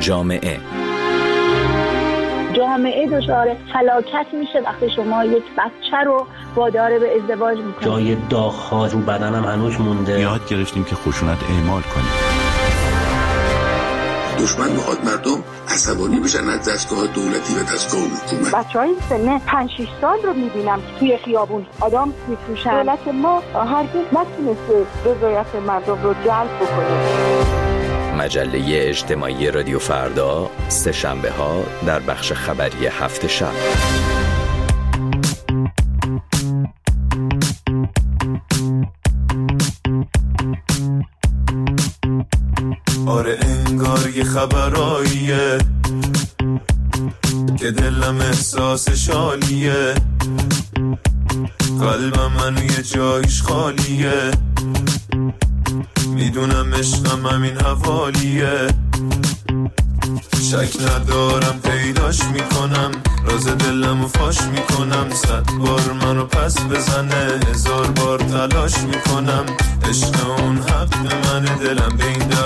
جامعه دچار فلاکت میشه وقتی شما یک بچه رو وادار به ازدواج میکنید. جای داغ‌ها رو بدنم هنوز مونده. یاد گرفتیم که خشونت اعمال کنیم. دشمن میخواد مردم عصبانی بشن از دستگاه دولتی و دستگاه حکومت. بچهای سن 5-6 سال رو میبینم توی خیابون آدم میفروشن. دولت ما هرگز نتونسته رضایت مردم رو جلب بکنه. مجله اجتماعی رادیو فردا، سه شنبه ها در بخش خبری هفت شب. آره انگار یه خبراییه که دلم احساس شالیه، قلبم منو یه جایش خالیه، میدونم عشقم همین حوالیه، شک ندارم پیداش میکنم، راز دلمو فاش میکنم، 100 بار منو پس بزنه 1000 بار تلاش میکنم، عشق اون حق منه، دلم به این